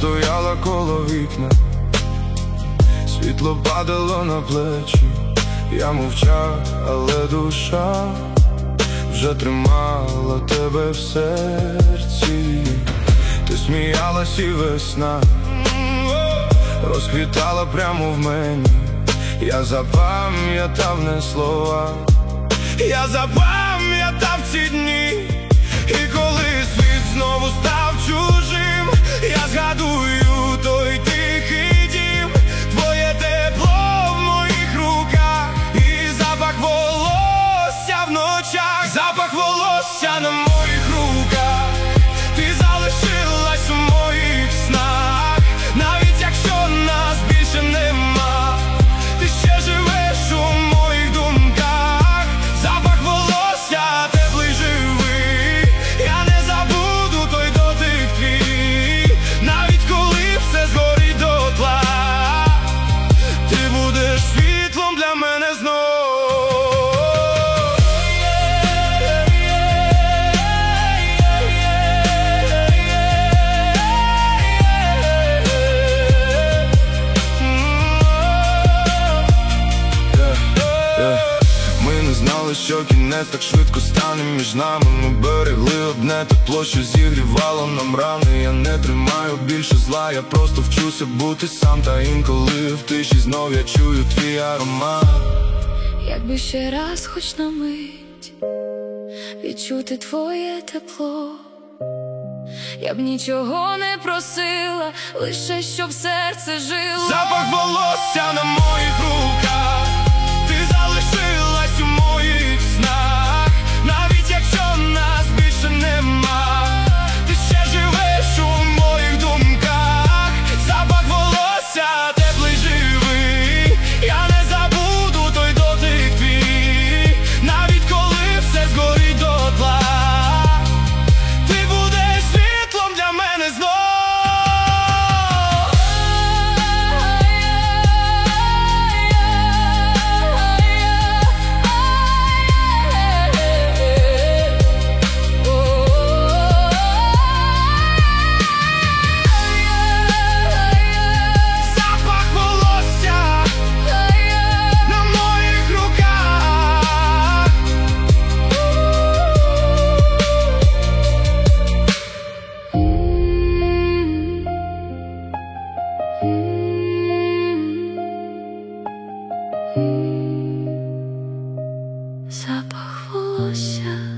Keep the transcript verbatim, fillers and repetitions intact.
стояла коло вікна, світло падало на плечі. Я мовчав, але душа вже тримала тебе в серці. Ти сміялась і весна розквітала прямо в мені. Я запам'ятав не слова, я запам'ятав ці дні. І коли світ знову став чужим, я згадую той тихий дім, твоє тепло в моїх руках і запах волосся в ночах, запах волосся на моїх руках. Ти залишилась у моїх снах, навіть якщо нас більше нема, ти ще живеш у моїх думках. Запах волосся теплий, живий, я не забуду той дотик твій, навіть коли все згорить дотла, ти будеш світлом для мене знов. Що кінець так швидко стане між нами. Ми берегли одне тепло, що зігрівало нам рани. Я не тримаю більше зла, я просто вчуся бути сам. Та інколи в тиші знов я чую твій аромат. Якби ще раз хоч на мить відчути твоє тепло, я б нічого не просила, лише щоб серце жило. Запах волосся на моїх руках, ти залишилась у моїх снах, навіть якщо нас більше нема, ти ще живеш у моїх думках. Запах волосся теплий, живий, я не забуду той дотик твій, навіть коли все згорить дотла, ти будеш світлом для мене знов. Запах волосся